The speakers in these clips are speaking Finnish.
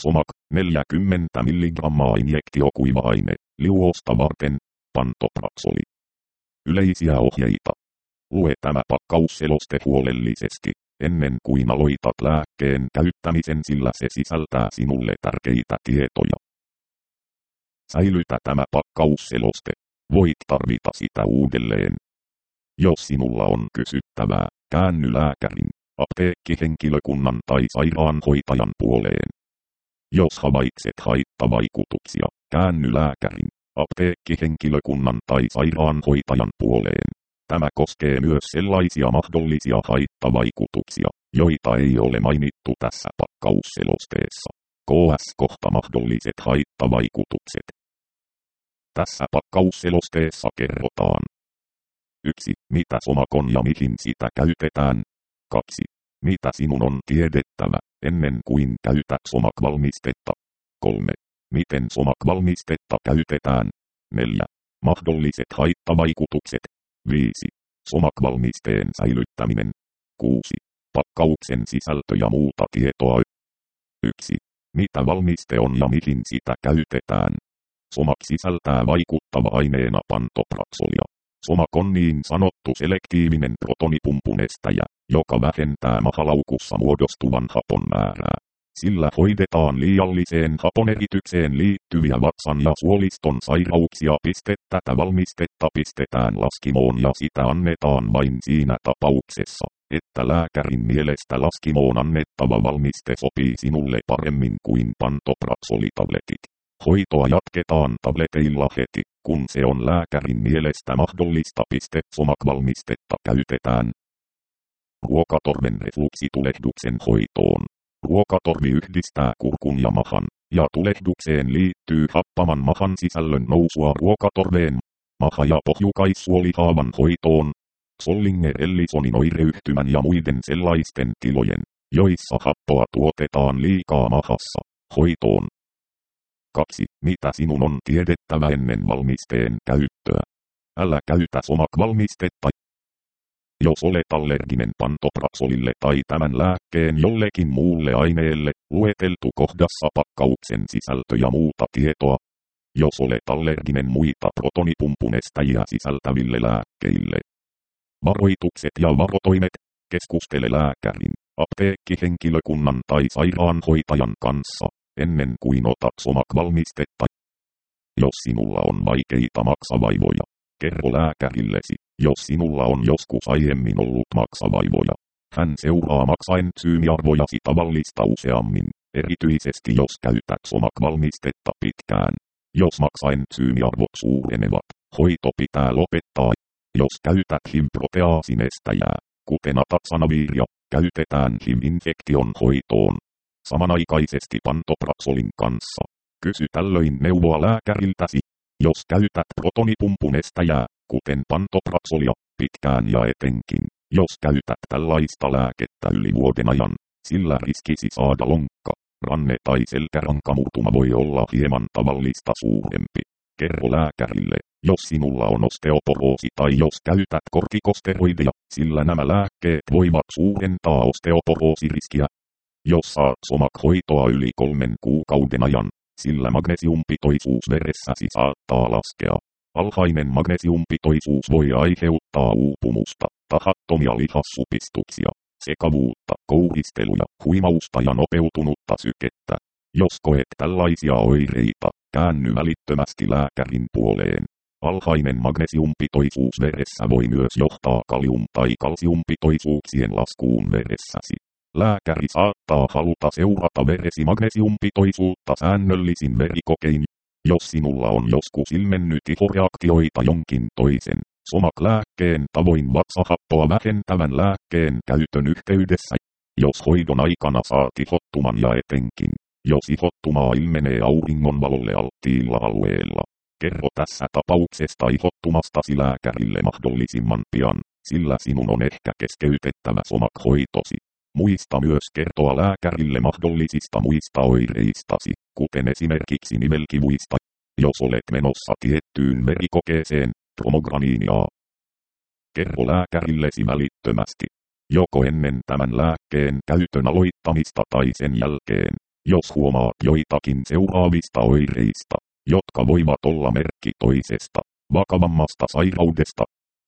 Somak, 40 mg injektiokuiva-aine, liuosta varten, Pantoprazoli. Yleisiä ohjeita. Lue tämä pakkausseloste huolellisesti, ennen kuin aloitat lääkkeen käyttämisen, sillä se sisältää sinulle tärkeitä tietoja. Säilytä tämä pakkausseloste. Voit tarvita sitä uudelleen. Jos sinulla on kysyttävää, käänny lääkärin, apteekkihenkilökunnan tai sairaanhoitajan puoleen. Jos havaitset haittavaikutuksia, käänny lääkärin, apteekkihenkilökunnan tai sairaanhoitajan puoleen. Tämä koskee myös sellaisia mahdollisia haittavaikutuksia, joita ei ole mainittu tässä pakkausselosteessa. KS-kohta mahdolliset haittavaikutukset. Tässä pakkausselosteessa kerrotaan: 1. Mitä Somak on ja mihin sitä käytetään. 2. Mitä sinun on tiedettävä, ennen kuin käytät Somak-valmistetta. 3. Miten Somak-valmistetta käytetään. 4. Mahdolliset haittavaikutukset. 5. Somak-valmisteen säilyttäminen. 6. Pakkauksen sisältö ja muuta tietoa. 1. Mitä valmiste on ja mihin sitä käytetään. Somak sisältää vaikuttava-aineena pantoprazzolia. Somak on niin sanottu selektiivinen protonipumpuun estäjä, joka vähentää mahalaukussa muodostuvan hapon määrää. Sillä hoidetaan liialliseen haponeritykseen liittyviä vatsan ja suoliston sairauksia. Tätä valmistetta pistetään laskimoon ja sitä annetaan vain siinä tapauksessa, että lääkärin mielestä laskimoon annettava valmiste sopii sinulle paremmin kuin pantoprazolitabletit. Hoitoa jatketaan tableteilla heti, kun se on lääkärin mielestä mahdollista. Somak-valmistetta käytetään ruokatorven refluksitulehduksen hoitoon. Ruokatorvi yhdistää kurkun ja mahan, ja tulehdukseen liittyy happaman mahan sisällön nousua ruokatorveen. Maha- ja pohjukaissuolihaavan hoitoon. Zollinger-Ellisonin oireyhtymän ja muiden sellaisten tilojen, joissa happoa tuotetaan liikaa mahassa, hoitoon. 2. Mitä sinun on tiedettävä ennen valmisteen käyttöä. Älä käytä Somak-valmistetta, jos olet allerginen pantoprazolille tai tämän lääkkeen jollekin muulle aineelle, lueteltu kohdassa pakkauksen sisältö ja muuta tietoa. Jos olet allerginen muita protonipumpuun estäjiä sisältäville lääkkeille. Varoitukset ja varotoimet. Keskustele lääkärin, apteekkihenkilökunnan tai sairaanhoitajan kanssa, ennen kuin otat Somak-valmistetta. Jos sinulla on vaikeita maksavaivoja, kerro lääkärillesi, jos sinulla on joskus aiemmin ollut maksavaivoja. Hän seuraa maksaentsyymiarvojasi tavallista useammin, erityisesti jos käytät Somak-valmistetta pitkään. Jos maksaentsyymiarvot suurenevat, hoito pitää lopettaa. Jos käytät HIV-proteaasinestäjää, kuten atatsanaviria, käytetään HIV-infektion hoitoon samanaikaisesti pantoprazolin kanssa. Kysy tällöin neuvoa lääkäriltäsi. Jos käytät protonipumpuun estäjää, kuten pantoprazzolia, pitkään ja etenkin, jos käytät tällaista lääkettä yli vuoden ajan, sillä riskisi saada lonkka, ranne tai selkärankamurtuma voi olla hieman tavallista suurempi. Kerro lääkärille, jos sinulla on osteoporoosi tai jos käytät kortikosteroideja, sillä nämä lääkkeet voivat suurentaa osteoporoosiriskiä. Jos saat Somak-hoitoa yli 3 kuukauden ajan, sillä magnesiumpitoisuus veressäsi saattaa laskea. Alhainen magnesiumpitoisuus voi aiheuttaa uupumusta, tahattomia lihassupistuksia, sekavuutta, kouhisteluja, huimausta ja nopeutunutta sykettä. Jos koet tällaisia oireita, käänny välittömästi lääkärin puoleen. Alhainen magnesiumpitoisuus veressä voi myös johtaa kalium- tai kalsiumpitoisuuksien laskuun veressäsi. Lääkäri saattaa haluta seurata veresi magnesiumpitoisuutta säännöllisin verikokein. Jos sinulla on joskus ilmennyt ihoreaktioita jonkin toisen Somak-lääkkeen tavoin vatsahappoa vähentävän lääkkeen käytön yhteydessä, jos hoidon aikana saat ihottuman ja etenkin, jos ihottumaa ilmenee auringonvalolle alttiilla alueella, kerro tässä tapauksesta ihottumastasi lääkärille mahdollisimman pian, sillä sinun on ehkä keskeytettävä Somak-hoitosi. Muista myös kertoa lääkärille mahdollisista muista oireistasi, kuten esimerkiksi nivelkivuista, jos olet menossa tiettyyn verikokeeseen, tromograniiniaa. Kerro lääkärillesi välittömästi, joko ennen tämän lääkkeen käytön aloittamista tai sen jälkeen. Jos huomaat joitakin seuraavista oireista, jotka voivat olla merkki toisesta, vakavammasta sairaudesta.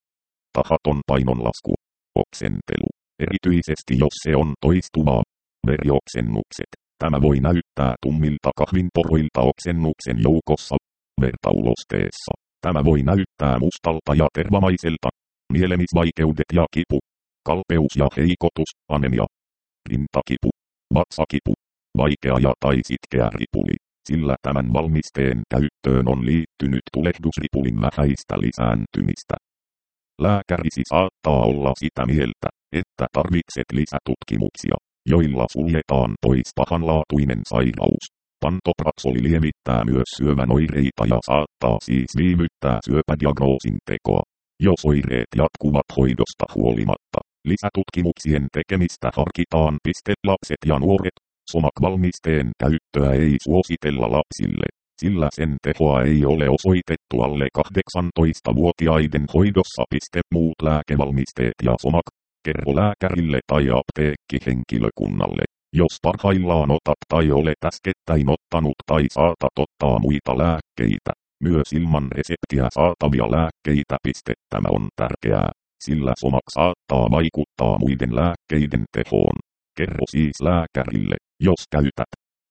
Tahaton painonlasku. Oksentelu. Erityisesti jos se on toistuvaa. Verioksennukset. Tämä voi näyttää tummilta kahvinporoilta oksennuksen joukossa. Vertaulosteessa. Tämä voi näyttää mustalta ja tervamaiselta. Nielemisvaikeudet ja kipu. Kalpeus ja heikotus, anemia. Rintakipu. Vatsakipu. Vaikea ja tai sitkeä ripuli, sillä tämän valmisteen käyttöön on liittynyt tulehdusripulin vähäistä lisääntymistä. Lääkärisi saattaa olla sitä mieltä, että tarvitset lisätutkimuksia, joilla suljetaan pois pahanlaatuinen sairaus. Pantoprazoli lievittää myös syövän oireita ja saattaa siis viivyttää syöpädiagnoosin tekoa. Jos oireet jatkuvat hoidosta huolimatta, lisätutkimuksien tekemistä harkitaan. Lapset ja nuoret. Somak-valmisteen käyttöä ei suositella lapsille, sillä sen tehoa ei ole osoitettu alle 18-vuotiaiden hoidossa. Muut lääkevalmisteet ja somak. Kerro lääkärille tai apteekkihenkilökunnalle, jos parhaillaan otat tai olet äskettäin ottanut tai saatat ottaa muita lääkkeitä. Myös ilman reseptiä saatavia lääkkeitä. Tämä on tärkeää, sillä somak saattaa vaikuttaa muiden lääkkeiden tehoon. Kerro siis lääkärille, jos käytät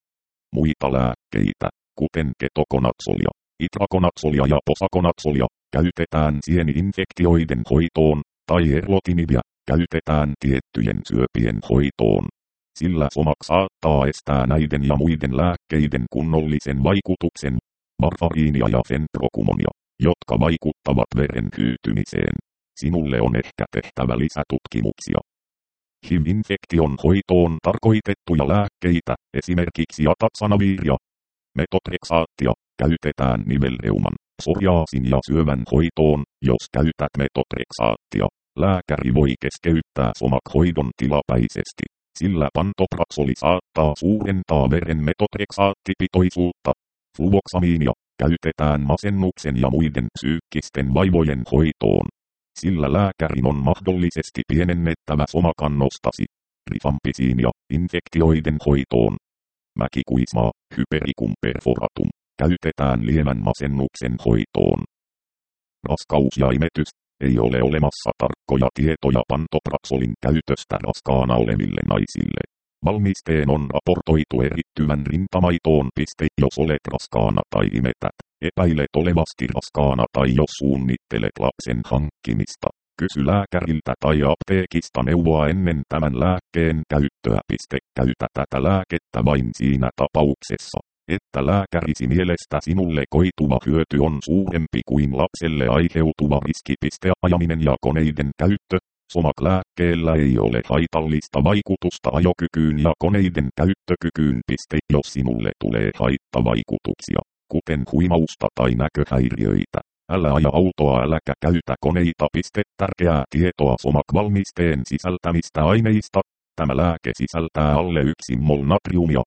muita lääkkeitä, kuten ketokonazzolia, itrakonazzolia ja posakonazzolia, käytetään sieni-infektioiden hoitoon, tai erlotinibia, käytetään tiettyjen syöpien hoitoon. Sillä somak saattaa estää näiden ja muiden lääkkeiden kunnollisen vaikutuksen, varfariinia ja fenprokumonia, jotka vaikuttavat veren hyytymiseen. Sinulle on ehkä tehtävä lisätutkimuksia. HIV-infektion hoitoon tarkoitettuja lääkkeitä, esimerkiksi atatsanaviria, metotreksaattia, käytetään nivelreuman, psoriaasin ja syövän hoitoon. Jos käytät metotreksaattia, lääkäri voi keskeyttää somak-hoidon tilapäisesti, sillä pantoprazoli saattaa suurentaa veren metotrexaattipitoisuutta. Fluvoksamiinia käytetään masennuksen ja muiden psyykkisten vaivojen hoitoon, sillä lääkärin on mahdollisesti pienennettävä somakannostasi. Rifampisiinia infektioiden hoitoon. Mäkikuismaa, hypericum perforatum, käytetään lievän masennuksen hoitoon. Raskaus ja imetys. Ei ole olemassa tarkkoja tietoja pantoprazolin käytöstä raskaana oleville naisille. Valmisteen on raportoitu erittyvän rintamaitoon. Jos olet raskaana tai imetät, epäilet olevasti raskaana tai jos suunnittelet lapsen hankkimista, kysy lääkäriltä tai apteekista neuvoa ennen tämän lääkkeen käyttöä. Käytä tätä lääkettä vain siinä tapauksessa, että lääkärisi mielestä sinulle koituva hyöty on suurempi kuin lapselle aiheutuva riski. Ajaminen ja koneiden käyttö. Somak-lääkkeellä ei ole haitallista vaikutusta ajokykyyn ja koneiden käyttökykyyn. Jos sinulle tulee haittavaikutuksia, kuten huimausta tai näköhäiriöitä, älä aja autoa äläkä käytä koneita. Tärkeää tietoa somak-valmisteen sisältämistä aineista. Tämä lääke sisältää alle 1 mol natriumia,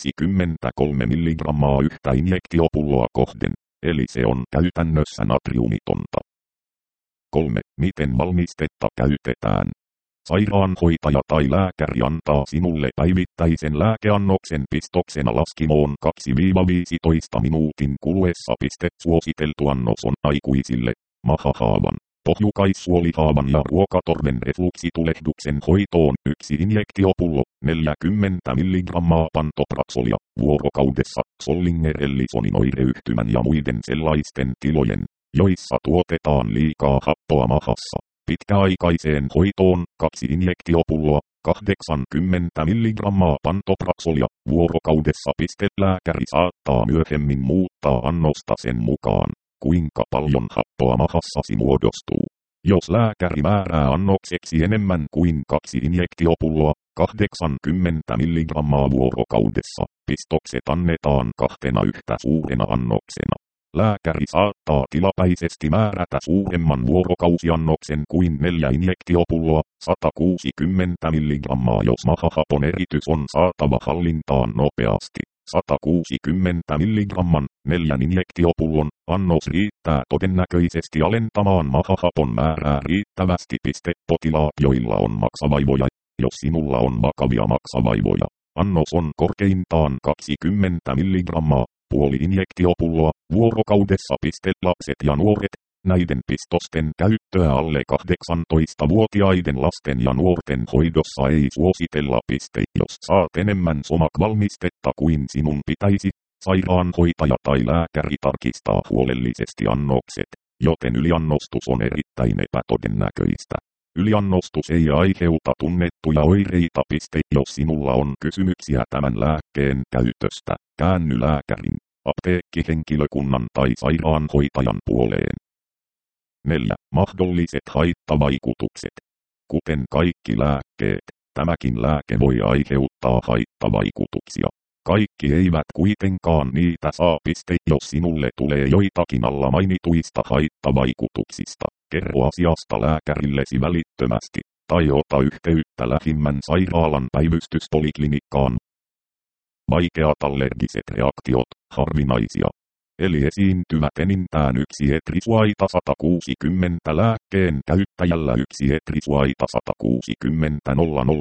23 mg yhtä injektiopulloa kohden, eli se on käytännössä natriumitonta. 3. Miten valmistetta käytetään? Sairaanhoitaja tai lääkäri antaa sinulle päivittäisen lääkeannoksen pistoksena laskimoon 2-15 minuutin kuluessa. Suositeltu annos on aikuisille, mahahaavan, pohjukaissuolihaavan ja ruokatorven refluksitulehduksen hoitoon 1 injektiopullo, 40 mg pantoprazzolia, vuorokaudessa. Zollinger Ellisonin oireyhtymän ja muiden sellaisten tilojen, joissa tuotetaan liikaa happoa mahassa. Pitkäaikaiseen hoitoon 2 injektiopulloa, 80 mg pantoprazzolia vuorokaudessa. Lääkäri saattaa myöhemmin muuttaa annosta sen mukaan, kuinka paljon happoa mahassasi muodostuu. Jos lääkäri määrää annokseksi enemmän kuin 2 injektiopulloa, 80 mg vuorokaudessa, pistokset annetaan 2 yhtä suurena annoksena. Lääkäri saattaa tilapäisesti määrätä suuremman vuorokausiannoksen kuin 4 injektiopulloa, 160 mg jos mahahapon eritys on saatava hallintaan nopeasti. 160 mg 4 injektiopullon annos riittää todennäköisesti alentamaan mahahapon määrää riittävästi. Potilaat, joilla on maksavaivoja. Jos sinulla on vakavia maksavaivoja, Annos on korkeintaan 20 milligrammaa, puoli injektiopulloa, vuorokaudessa. Lapset ja nuoret. Näiden pistosten käyttöä alle 18-vuotiaiden lasten ja nuorten hoidossa ei suositella. Jos saat enemmän somak-valmistetta kuin sinun pitäisi, sairaanhoitaja tai lääkäri tarkistaa huolellisesti annokset, joten yliannostus on erittäin epätodennäköistä. Yliannostus ei aiheuta tunnettuja oireita. Jos sinulla on kysymyksiä tämän lääkkeen käytöstä, käänny lääkärin, apteekkihenkilökunnan tai sairaanhoitajan puoleen. 4. Mahdolliset haittavaikutukset. Kuten kaikki lääkkeet, tämäkin lääke voi aiheuttaa haittavaikutuksia. Kaikki eivät kuitenkaan niitä saa. Jos sinulle tulee joitakin alla mainituista haittavaikutuksista, kerro asiasta lääkärillesi välittömästi, tai ota yhteyttä lähimmän sairaalan päivystyspoliklinikkaan. Vaikeat allergiset reaktiot, harvinaisia. Eli esiintyvät enintään yksi etrisuaita 160 lääkkeen käyttäjällä yksi etrisuaita 160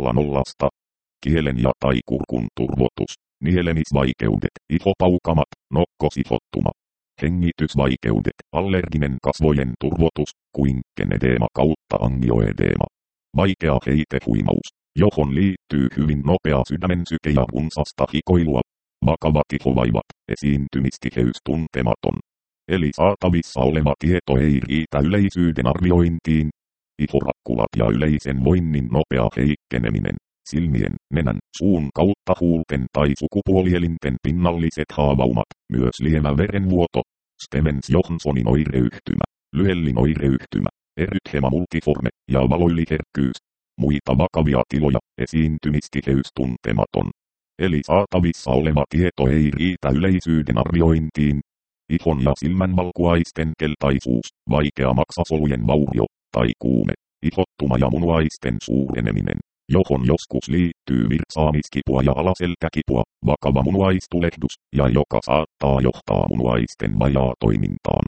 000. Kielen ja tai kurkun turvotus, nielemisvaikeudet, ihopaukamat, nokkosihottuma, hengitysvaikeudet, allerginen kasvojen turvotus, kuinkenedeema kautta angioedeema. Vaikea heitehuimaus, johon liittyy hyvin nopea sydämen syke ja runsasta hikoilua. Vakavat ihovaivat, esiintymistiheys tuntematon. Eli saatavissa oleva tieto ei riitä yleisyyden arviointiin. Ihorakkulat ja yleisen voinnin nopea heikkeneminen, silmien, nenän, suun kautta huulten tai sukupuolielinten pinnalliset haavaumat, myös lievä verenvuoto, Stevens-Johnsonin oireyhtymä, Lyellin oireyhtymä, erythema multiforme ja valoyliherkkyys. Muita vakavia tiloja, esiintymistiheys tuntematon. Eli saatavissa oleva tieto ei riitä yleisyyden arviointiin. Ihon ja silmän valkuaisten keltaisuus, vaikea maksasolujen vaurio, tai kuume, ihottuma ja munuaisten suureneminen, johon joskus liittyy virtsaamiskipua ja alaselkäkipua, vakava munuaistulehdus, ja joka saattaa johtaa munuaisten vajaatoimintaan.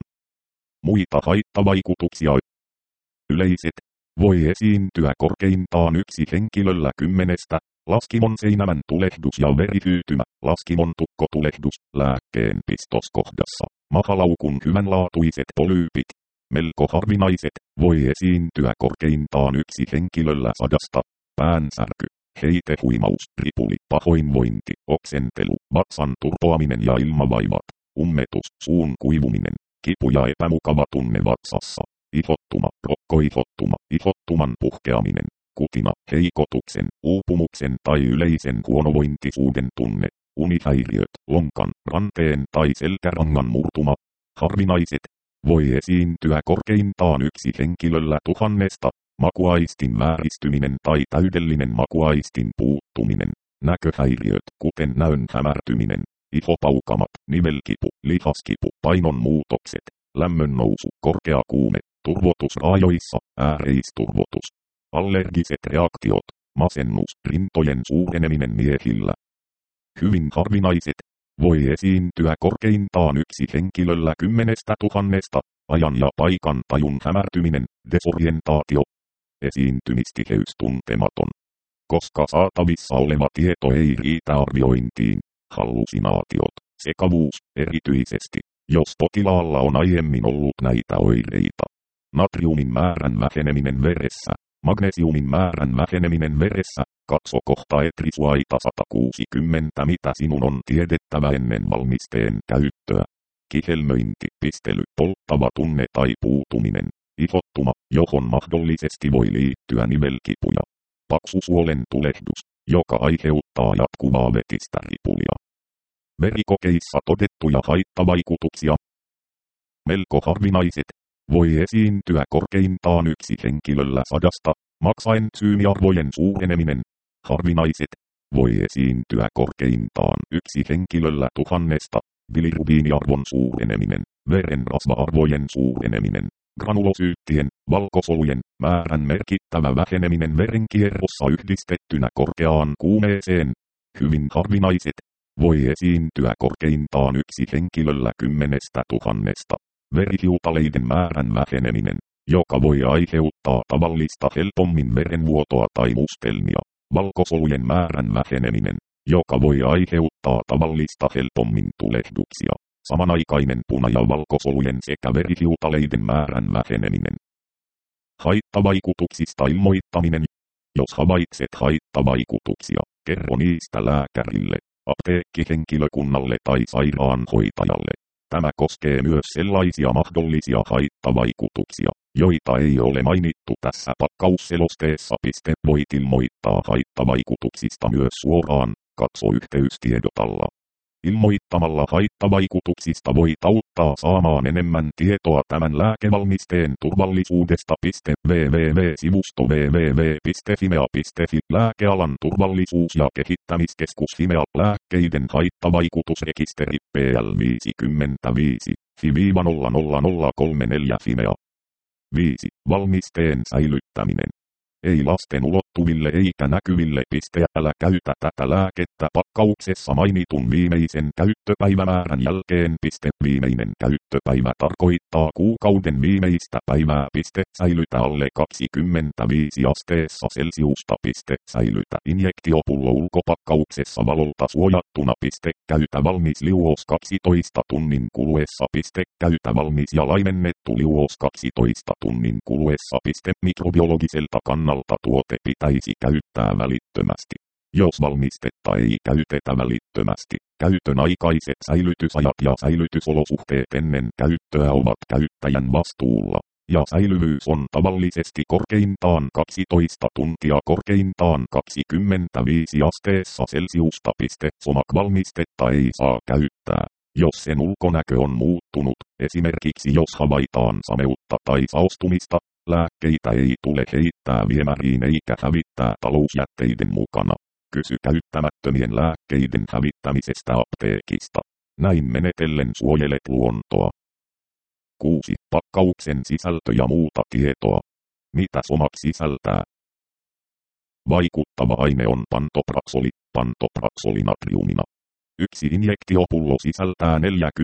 Muita haittavaikutuksia. Yleiset. Voi esiintyä korkeintaan yksi henkilöllä 10. Laskimon seinämän tulehdus ja verihyytymä, laskimon tukkotulehdus, lääkkeen pistoskohdassa, mahalaukun hyvänlaatuiset polyypit. Melko harvinaiset, voi esiintyä korkeintaan yksi henkilöllä 100. Päänsärky, heitehuimaus, ripuli, pahoinvointi, oksentelu, vatsan turpoaminen ja ilmavaivat, ummetus, suun kuivuminen, kipu ja epämukava tunne vatsassa, ihottuma, rokkoihottuma, ihottuman puhkeaminen, kutina, heikotuksen, uupumuksen tai yleisen huonovointisuuden tunne, unihäiriöt, lonkan, ranteen tai selkärangan murtuma. Harvinaiset. Voi esiintyä korkeintaan yksi henkilöllä 1000. Makuaistin vääristyminen tai täydellinen makuaistin puuttuminen. Näköhäiriöt, kuten näön hämärtyminen, ihopaukamat, nivelkipu, lihaskipu, painon muutokset, lämmön nousu, korkea kuume, turvotus raajoissa, ääreisturvotus. Allergiset reaktiot, masennus, rintojen suureneminen miehillä. Hyvin harvinaiset. Voi esiintyä korkeintaan yksi henkilöllä 10 000. Ajan ja paikan tajun hämärtyminen, desorientaatio. Esiintymistiheys tuntematon. Koska saatavissa oleva tieto ei riitä arviointiin, hallusinaatiot, sekavuus, erityisesti, jos potilaalla on aiemmin ollut näitä oireita. Natriumin määrän väheneminen veressä, magnesiumin määrän väheneminen veressä, katso kohta etrisuaita 160 mitä sinun on tiedettävä ennen valmisteen käyttöä. Kihelmöinti, pistely, polttava tunne tai puutuminen, ihottuma, johon mahdollisesti voi liittyä nivelkipuja. Paksusuolen tulehdus, joka aiheuttaa jatkuvaa vetistä ripulia. Verikokeissa todettuja haittavaikutuksia. Melko harvinaiset. Voi esiintyä korkeintaan yksi henkilöllä 100. Maksaentsyymiarvojen suureneminen. Harvinaiset. Voi esiintyä korkeintaan yksi henkilöllä 1000. Bilirubiiniarvon suureneminen, verenrasva-arvojen suureneminen, granulosyyttien, valkosolujen määrän merkittävä väheneminen verenkierrossa yhdistettynä korkeaan kuumeeseen. Hyvin harvinaiset. Voi esiintyä korkeintaan yksi henkilöllä 10 000. Verihiutaleiden määrän väheneminen, joka voi aiheuttaa tavallista helpommin verenvuotoa tai mustelmia. Valkosolujen määrän väheneminen, joka voi aiheuttaa tavallista helpommin tulehduksia. Samanaikainen puna- ja valkosolujen sekä verihiutaleiden määrän väheneminen. Haittavaikutuksista ilmoittaminen. Jos havaitset haittavaikutuksia, kerro niistä lääkärille, apteekkihenkilökunnalle tai sairaanhoitajalle. Tämä koskee myös sellaisia mahdollisia haittavaikutuksia, joita ei ole mainittu tässä pakkausselosteessa. Voit ilmoittaa haittavaikutuksista myös suoraan, katso yhteystiedot alla. Ilmoittamalla haittavaikutuksista voit auttaa saamaan enemmän tietoa tämän lääkevalmisteen turvallisuudesta. www.sivusto www.fimea.fi Lääkealan turvallisuus- ja kehittämiskeskus Fimea lääkkeiden haittavaikutusrekisteri PL55 FI-00034 Fimea. 5. Valmisteen säilyttäminen. Ei lasten ulottuville eikä näkyville. Älä käytä tätä lääkettä pakkauksessa mainitun viimeisen käyttöpäivämäärän jälkeen. Viimeinen käyttöpäivä tarkoittaa kuukauden viimeistä päivää. Säilytä alle 25 asteessa Celsiusta. Säilytä injektiopullo ulkopakkauksessa valolta suojattuna. Käytä valmis liuos 12 tunnin kuluessa. Käytä valmis ja laimennettu liuos 12 tunnin kuluessa. Mikrobiologiselta kannalta tuote pitäisi käyttää välittömästi. Jos valmistetta ei käytetä välittömästi, käytön aikaiset säilytysajat ja säilytysolosuhteet ennen käyttöä ovat käyttäjän vastuulla, ja säilyvyys on tavallisesti korkeintaan 12 tuntia korkeintaan 25 asteessa Celsiusta. Somak-valmistetta ei saa käyttää, jos sen ulkonäkö on muuttunut, esimerkiksi jos havaitaan sameutta tai saostumista. Lääkkeitä ei tule heittää viemäriin eikä hävittää talousjätteiden mukana. Kysy käyttämättömien lääkkeiden hävittämisestä apteekista. Näin menetellen suojelet luontoa. 6. Pakkauksen sisältö ja muuta tietoa. Mitä Somak sisältää? Vaikuttava aine on pantopraksoli natriumina. Yksi injektiopullo sisältää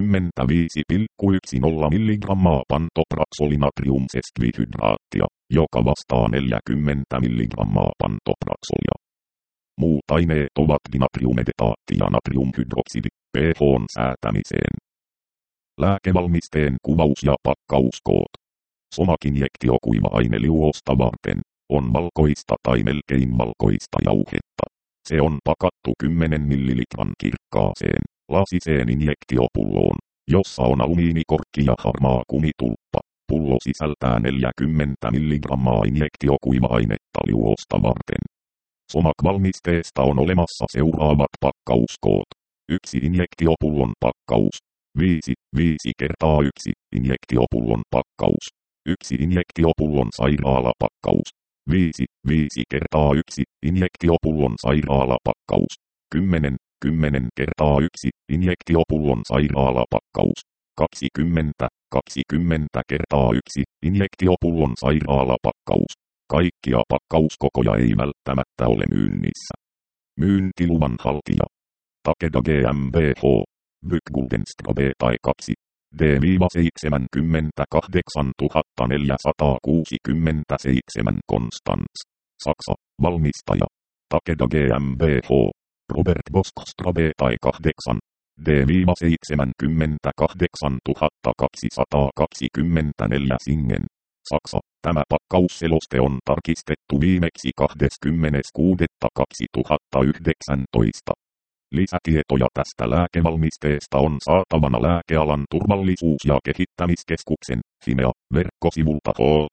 45,10 mg pantopraksoli-natriumsesquihydraattia, joka vastaa 40 mg pantopraksolia. Muut aineet ovat dinatriumedetaatti ja natriumhydroksidi, pH:n säätämiseen. Lääkevalmisteen kuvaus ja pakkauskoot. Somak-injektiokuiva-aine liuosta varten on valkoista tai melkein valkoista jauhetta. Se on pakattu 10 ml kirkkaaseen, lasiseen injektiopulloon, jossa on alumiinikorkki ja harmaa kumitulppa. Pullo sisältää 40 mg injektiokuiva-ainetta liuosta varten. Somak-valmisteesta on olemassa seuraavat pakkauskoot. 1 injektiopullon pakkaus. 5 kertaa 1 injektiopullon pakkaus. 1 injektiopullon sairaalapakkaus. 5 kertaa 1 injektiopullon sairaalapakkaus. 10 kertaa 1 injektiopullon sairaalapakkaus. 20 kertaa 1 injektiopullon sairaalapakkaus. Kaikkia pakkauskokoja ei välttämättä ole myynnissä. Myyntiluvan haltija. Takeda GmbH. Byguldenstrabe tai 2. D-78467 Konstanz. Saksa. Valmistaja. Takeda GmbH. Robert Bosch Strabe tai 8. D-78224 Singen. Saksa. Tämä pakkausseloste on tarkistettu viimeksi 26.2019. Lisätietoja tästä lääkevalmisteesta on saatavana Lääkealan turvallisuus- ja kehittämiskeskuksen Fimea verkkosivulta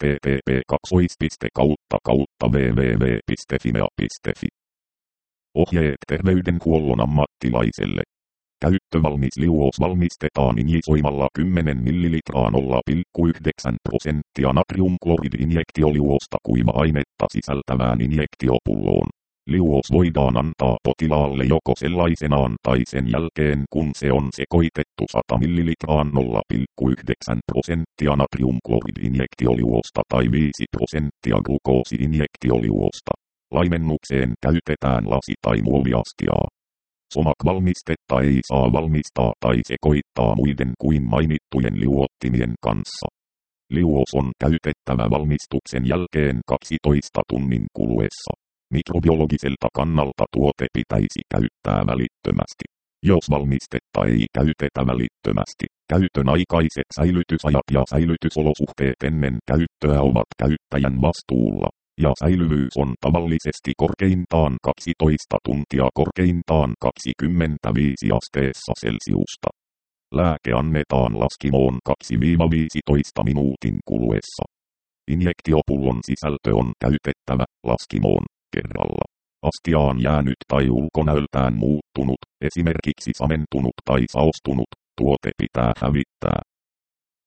http://www.fimea.fi. Ohjeet terveydenhuollon ammattilaiselle. Käyttövalmis liuos valmistetaan injisoimalla 10 ml 0,9% natriumkloridi-injektioliuosta kuiva-ainetta sisältävään injektiopulloon. Liuos voidaan antaa potilaalle joko sellaisenaan tai sen jälkeen kun se on sekoitettu 100 ml 0,9% natriumkloridi-injektioliuosta tai 5% glukoosi-injektioliuosta. Laimennukseen käytetään lasi- tai muoviastiaa. Somak-valmistetta ei saa valmistaa tai sekoittaa muiden kuin mainittujen liuottimien kanssa. Liuos on käytettävä valmistuksen jälkeen 12 tunnin kuluessa. Mikrobiologiselta kannalta tuote pitäisi käyttää välittömästi. Jos valmistetta ei käytetä välittömästi, käytön aikaiset säilytysajat ja säilytysolosuhteet ennen käyttöä ovat käyttäjän vastuulla, ja säilyvyys on tavallisesti korkeintaan 12 tuntia korkeintaan 25 asteessa Celsiusta. Lääke annetaan laskimoon 2-15 minuutin kuluessa. Injektiopullon sisältö on käytettävä laskimoon kerralla. Astiaan jäänyt tai ulkonäöltään muuttunut, esimerkiksi samentunut tai saostunut, tuote pitää hävittää.